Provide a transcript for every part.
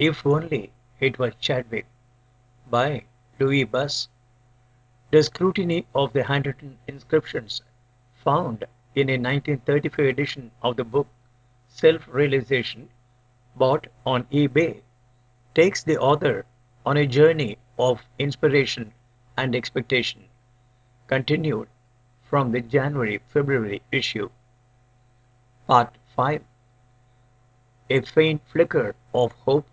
If only it was Chadwick by Louis Buss. The scrutiny of the handwritten inscriptions found in a 1935 edition of the book Self-Realization, bought on eBay, takes the author on a journey of inspiration and expectation, continued from the January-February issue. Part 5. A faint flicker of hope.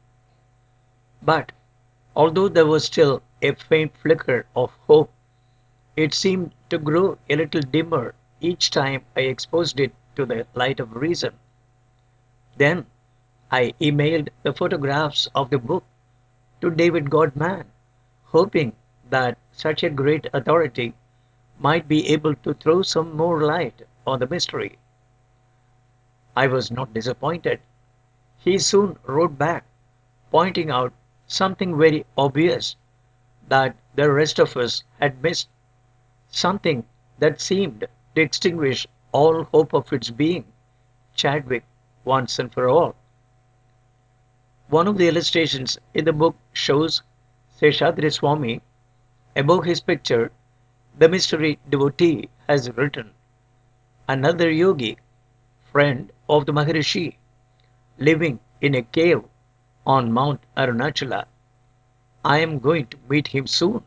But although there was still a faint flicker of hope, it seemed to grow a little dimmer each time I exposed it to the light of reason. Then I emailed the photographs of the book to David Godman, hoping that such a great authority might be able to throw some more light on the mystery. I was not disappointed. He soon wrote back, pointing out something very obvious that the rest of us had missed, something that seemed to extinguish all hope of its being Chadwick once and for all. One of the illustrations in the book shows Seshadri Swami. Above his picture, the mystery devotee has written, "Another yogi, friend of the Maharishi, living in a cave on Mount Arunachala. I am going to meet him soon."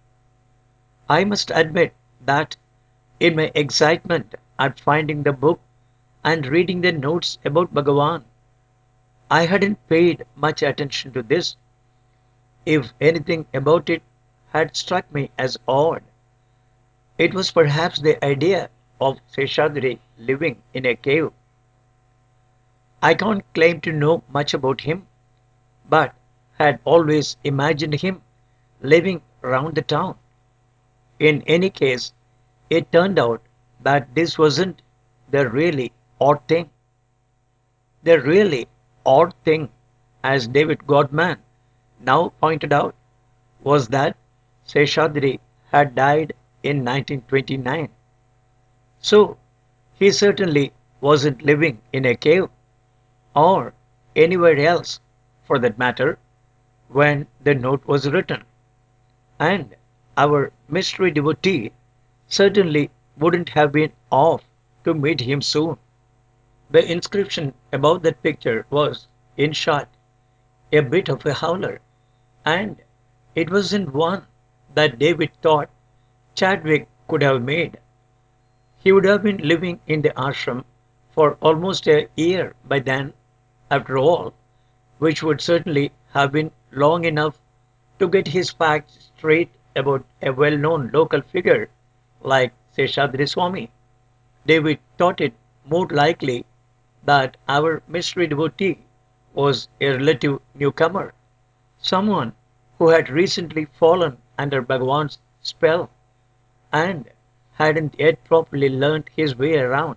I must admit that in my excitement at finding the book and reading the notes about Bhagavan, I hadn't paid much attention to this. If anything about it had struck me as odd, it was perhaps the idea of Seshadri living in a cave. I can't claim to know much about him, but had always imagined him living round the town. In any case, it turned out that this wasn't the really odd thing. The really odd thing, as David Godman now pointed out, was that Seshadri had died in 1929. So he certainly wasn't living in a cave, or anywhere else for that matter, when the note was written. And our mystery devotee certainly wouldn't have been off to meet him soon. The inscription above that picture was, in short, a bit of a howler, and it wasn't one that David thought Chadwick could have made. He would have been living in the ashram for almost a year by then, after all, which would certainly have been long enough to get his facts straight about a well-known local figure like Seshadri Swami. David thought it more likely that our mystery devotee was a relative newcomer, someone who had recently fallen under Bhagavan's spell and hadn't yet properly learnt his way around.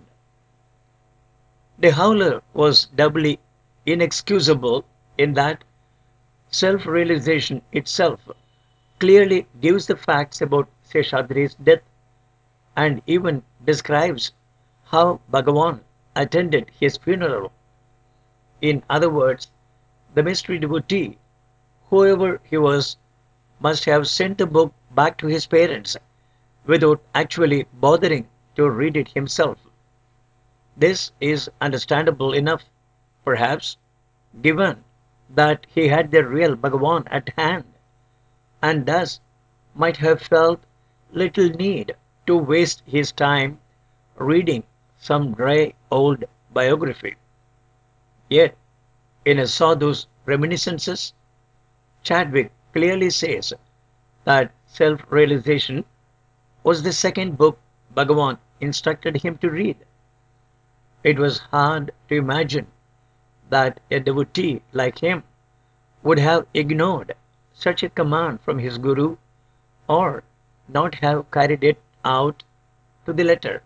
The howler was doubly inexcusable in that self-realization itself clearly gives the facts about Seshadri's death and even describes how Bhagavan attended his funeral. In other words, the mystery devotee, whoever he was, must have sent the book back to his parents without actually bothering to read it himself. This is understandable enough, perhaps, given that he had the real Bhagavan at hand, and thus might have felt little need to waste his time reading some dry old biography. Yet, in a Sadhu's Reminiscences, Chadwick clearly says that self-realization was the second book Bhagavan instructed him to read. It was hard to imagine that a devotee like him would have ignored such a command from his guru or not have carried it out to the letter.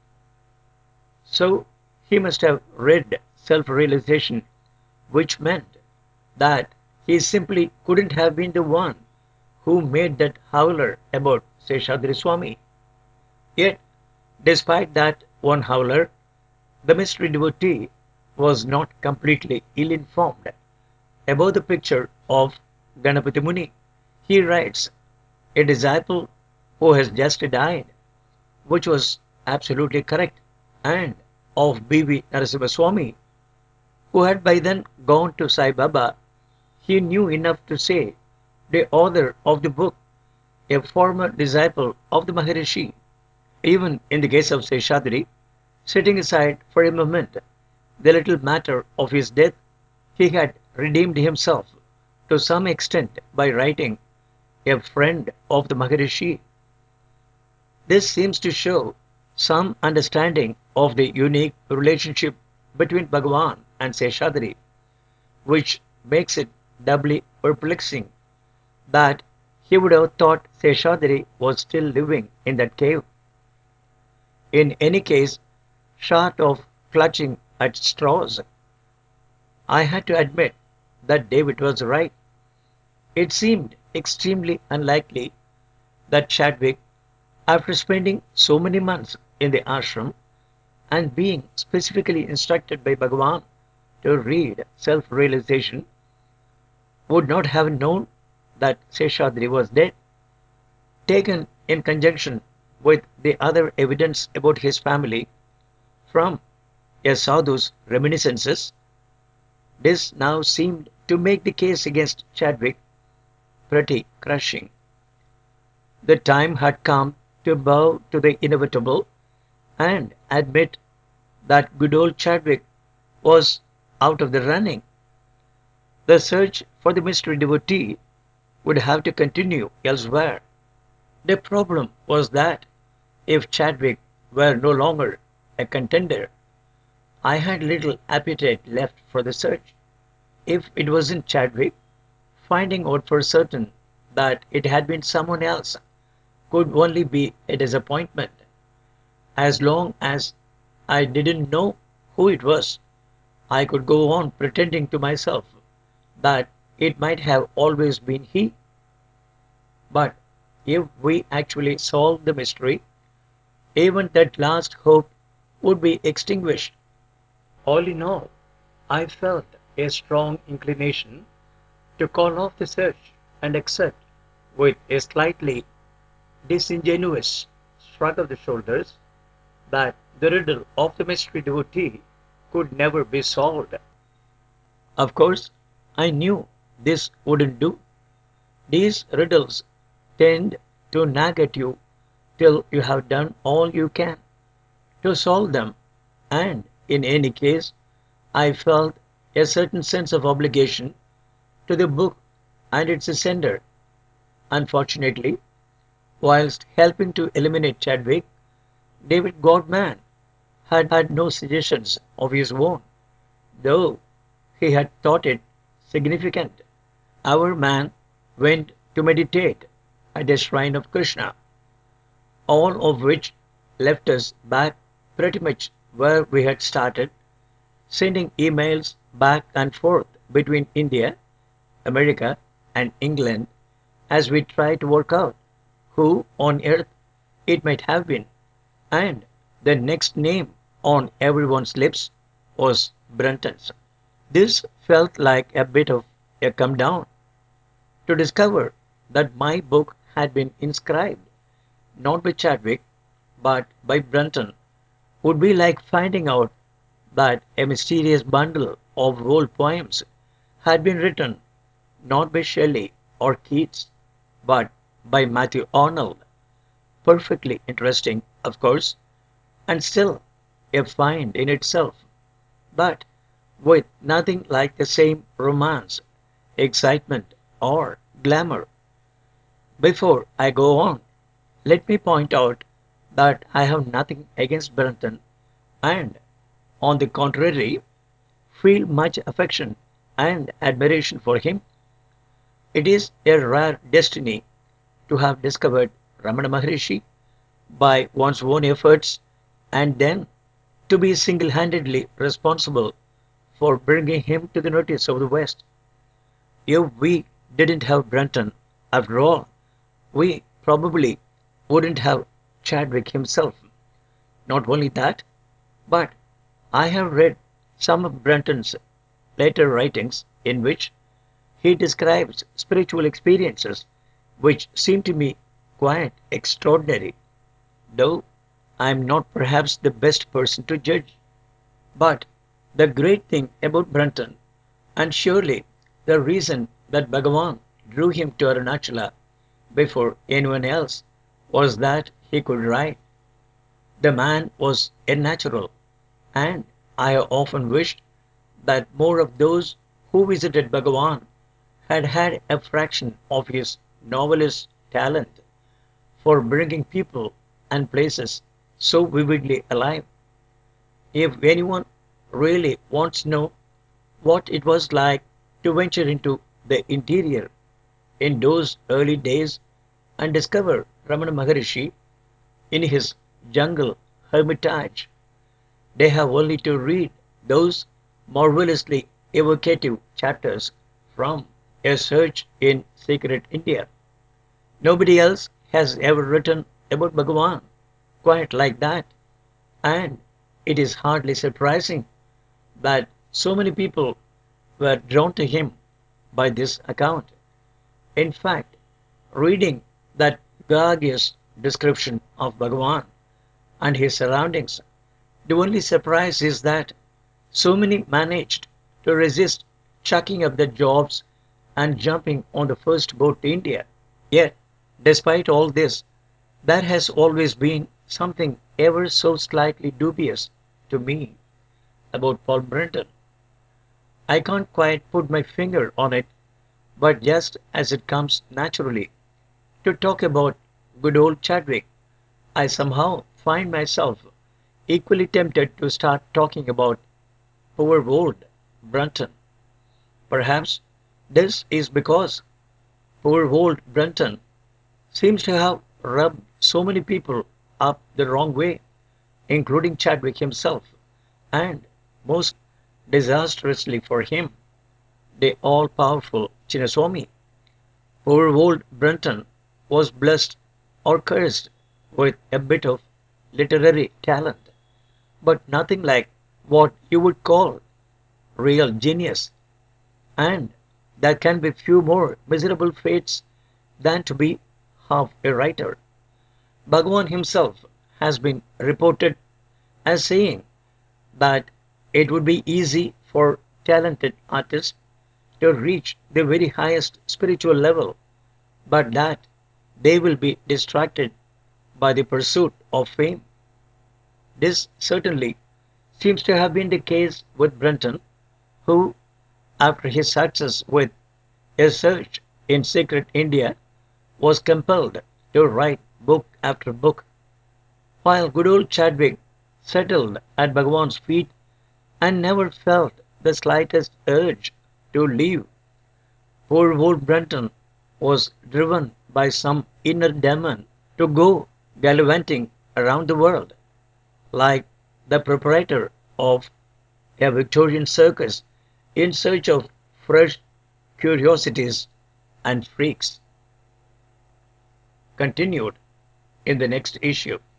So he must have read self-realization, which meant that he simply couldn't have been the one who made that howler about Seshadri Swami. Yet, despite that one howler, the mystery devotee was not completely ill-informed. Above the picture of Ganapati Muni, he writes, a disciple who has just died, which was absolutely correct, and of B.V. Narasimha Swami, who had by then gone to Sai Baba. He knew enough to say, the author of the book, a former disciple of the Maharishi. Even in the case of Seshadri, setting aside for a moment the little matter of his death, he had redeemed himself to some extent by writing a friend of the Maharishi. This seems to show some understanding of the unique relationship between Bhagavan and Seshadri, which makes it doubly perplexing that he would have thought Seshadri was still living in that cave. In any case, short of clutching at straws, I had to admit that David was right. It seemed extremely unlikely that Chadwick, after spending so many months in the ashram and being specifically instructed by Bhagavan to read self realization, would not have known that Seshadri was dead. Taken in conjunction with the other evidence about his family from a sadhu's reminiscences, this now seemed to make the case against Chadwick pretty crushing. The time had come to bow to the inevitable and admit that good old Chadwick was out of the running. The search for the mystery devotee would have to continue elsewhere. The problem was that if Chadwick were no longer a contender, I had little appetite left for the search. If it wasn't Chadwick, finding out for certain that it had been someone else could only be a disappointment. As long as I didn't know who it was, I could go on pretending to myself that it might have always been he. But if we actually solved the mystery, even that last hope would be extinguished. All in all, I felt a strong inclination to call off the search and accept, with a slightly disingenuous shrug of the shoulders, that the riddle of the mystery devotee could never be solved. Of course, I knew this wouldn't do. These riddles tend to nag at you till you have done all you can to solve them, and in any case, I felt a certain sense of obligation to the book and its sender. Unfortunately, whilst helping to eliminate Chadwick, David Godman had no suggestions of his own, though he had thought it significant. Our man went to meditate at the shrine of Krishna, all of which left us back pretty much where we had started, sending emails back and forth between India, America, and England as we tried to work out who on earth it might have been. And the next name on everyone's lips was Brunton's. This felt like a bit of a come down to discover that my book had been inscribed not by Chadwick but by Brunton would be like finding out that a mysterious bundle of old poems had been written not by Shelley or Keats but by Matthew Arnold. Perfectly interesting, of course, and still a find in itself, but with nothing like the same romance, excitement, or glamour. Before I go on, let me point out that I have nothing against Brunton and, on the contrary, feel much affection and admiration for him. It is a rare destiny to have discovered Ramana Maharishi by one's own efforts and then to be single handedly responsible for bringing him to the notice of the West. If we didn't have Brunton, after all, we probably wouldn't have Chadwick himself. Not only that, but I have read some of Brunton's later writings in which he describes spiritual experiences which seem to me quite extraordinary, though I am not perhaps the best person to judge. But the great thing about Brunton, and surely the reason that Bhagavan drew him to Arunachala before anyone else, was that he could write. The man was a natural, and I have often wished that more of those who visited Bhagavan had had a fraction of his novelist's talent for bringing people and places so vividly alive. If anyone really wants to know what it was like to venture into the interior in those early days and discover Ramana Maharishi in his jungle hermitage, they have only to read those marvelously evocative chapters from A Search in Secret India. Nobody else has ever written about Bhagavan quite like that, and it is hardly surprising that so many people were drawn to him by this account. In fact, reading that gorgeous description of Bhagavan and his surroundings, the only surprise is that so many managed to resist chucking up their jobs and jumping on the first boat to India. Yet, despite all this, there has always been something ever so slightly dubious to me about Paul Brenton. I can't quite put my finger on it, but just as it comes naturally to talk about good old Chadwick, I somehow find myself equally tempted to start talking about poor old Brunton. Perhaps this is because poor old Brunton seems to have rubbed so many people up the wrong way, including Chadwick himself, and most disastrously for him, the all powerful Chinnaswamy. Poor old Brunton was blessed or cursed with a bit of literary talent, but nothing like what you would call real genius, and there can be few more miserable fates than to be half a writer. Bhagavan himself has been reported as saying that it would be easy for talented artists to reach the very highest spiritual level, but that they will be distracted by the pursuit of fame. This certainly seems to have been the case with Brenton, who, after his success with A Search in Secret India, was compelled to write book after book, while good old Chadwick settled at Bhagavan's feet and never felt the slightest urge to leave. Poor old Brenton was driven by some inner demon to go gallivanting around the world, like the proprietor of a Victorian circus in search of fresh curiosities and freaks. Continued in the next issue.